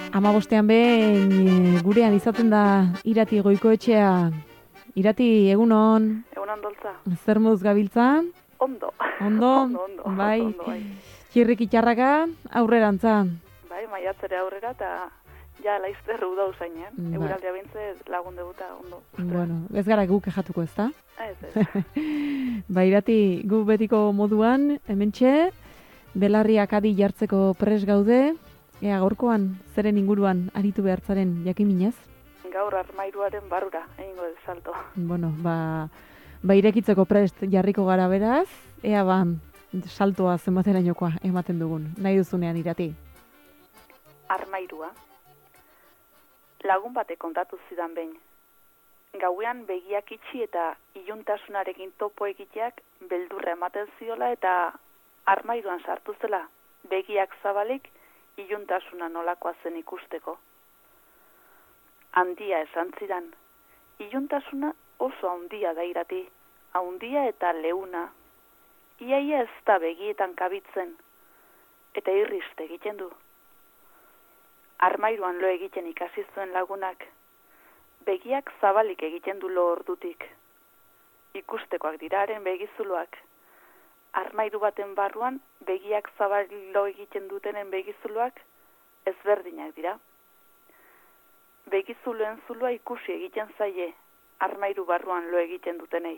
Amabostean behin gurean izaten da Irati Goikoetxea. Irati, egunon. Egunon doltza. Zer moduz gabiltza? Ondo. Ondo? Bai. Txirrik itxarraka aurrerantza. Bai, maiatzere aurrera eta ja laizter uda usainean. Eguraldia bintze lagun deguta ondo. Bueno, ez gara guk kejatuko, ez da? Ez. Ba, Irati, gu betiko moduan, hementxe, belarriak adi jartzeko pres gaude. Ea, gaurkoan, zeren inguruan aritu behartzaren jakiminez? Gaur armairuaren barrura, egingo dut salto. Bueno, ba irekitzeko prest jarriko gara beraz, ea ba, saltoa zenbaterainokoa ematen dugun, nahi duzunean Irati. Armairua. Lagun batek kontatu zidan behin. Gauean begiak itxi eta iluntasunarekin topo egiteak beldurra ematen ziola eta armairuan sartu zela, begiak zabalik iluntasuna nolakoa zen ikusteko. Handia esan zidan, iluntasuna oso handia da Irati, handia eta leuna. Iaia ez da begietan kabitzen, eta irriste egiten du. Armairuan lo egiten ikasi zuen lagunak, begiak zabalik egiten du lo ordutik. Ikustekoak diraren begizuloak. Armairu baten barruan begiak zabalo egiten dutenen begizuloak ezberdinak dira. Begizuloen zuloa ikusi egiten zaie, armairu barruan lo egiten dutenei.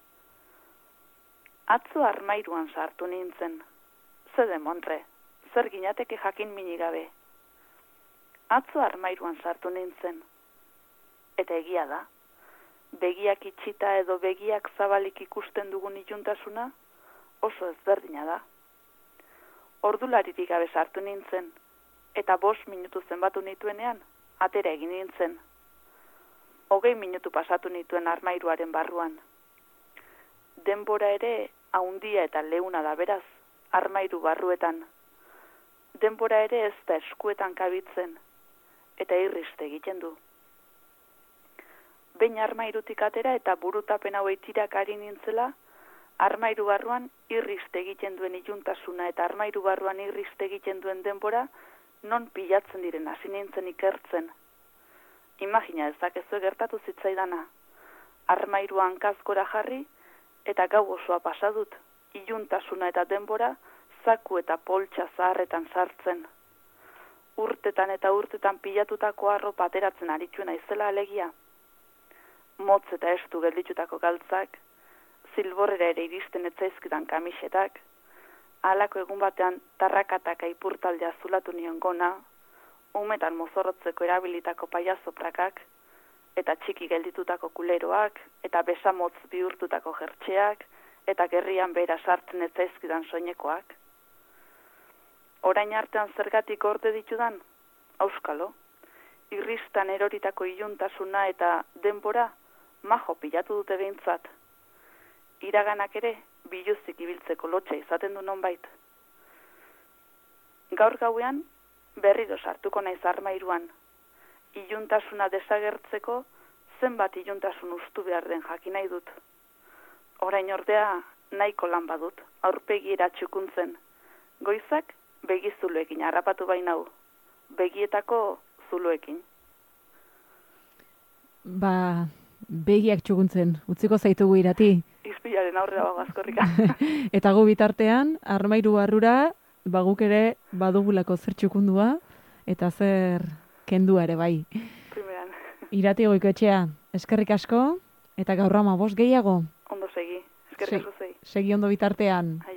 Atzo armairuan sartu nintzen. Zede monre, zer ginateke jakin minigabe. Atzo armairuan sartu nintzen. Eta egia da, begiak itxita edo begiak zabalik ikusten dugun iluntasuna, oso ezberdina da. Ordularitik gabe sartu nintzen, eta 5 minutu zenbatu nituenean, atera egin nintzen. 20 minutu pasatu nituen armairuaren barruan. Denbora ere haundia eta leuna da beraz, armairu barruetan. Denbora ere ez da eskuetan kabitzen, eta irriste egiten du. Behin armairutik atera eta burutapen hau eitirak ari nintzela, armairu barruan irriste egiten duen iluntasuna eta armairu barruan irriste egiten duen denbora non pilatzen diren hasi nintzen ikertzen. Imagina ezakezu gertatu zitzaidana. Armairuan hankazgora jarri eta gau osoa pasa dut, iluntasuna eta denbora zaku eta poltsa zaharretan sartzen. Urtetan eta urtetan pilatutako arropa ateratzen aritxu naizela alegia. Motz eta estu gelditutako galtzak, zilborrera ere iristen etzaizkidan kamisetak, halako egun batean tarrakataka ipurtaldea zulatu nion gona, umetan mozorrotzeko erabilitako paiazoprakak, eta txiki gelditutako kuleroak, eta besamotz bihurtutako jertxeak, eta gerrian behera sartzen etzaizkidan soinekoak. Orain artean zergatik orde ditudan? Auskalo, irristan eroritako iluntasuna eta denbora majo pilatu dute behintzat. Iraganak ere biluzik ibiltzeko lotxa izaten du nonbait. Gaur gauean berriro sartuko naiz armairuan. Iluntasuna desagertzeko zenbat iluntasun ustu behar den jakin nahi dut. Orain ordea nahiko lan badut, aurpegiera txukuntzen. Goizak begizuloekin harrapatu bainau, begietako zuloekin. Ba, begiak txukuntzen, utziko zaitugu Irati. Izpilaren aurrera bago azkorrika. Eta gu bitartean, armairu barrura, guk ere badugulako zer txukundua, eta zer kendua ere bai. Primeran. Irati Goikoetxea, eskerrik asko, eta gaur 15 gehiago. Ondo segi, eskerrik asko zei. Segi ondo bitartean.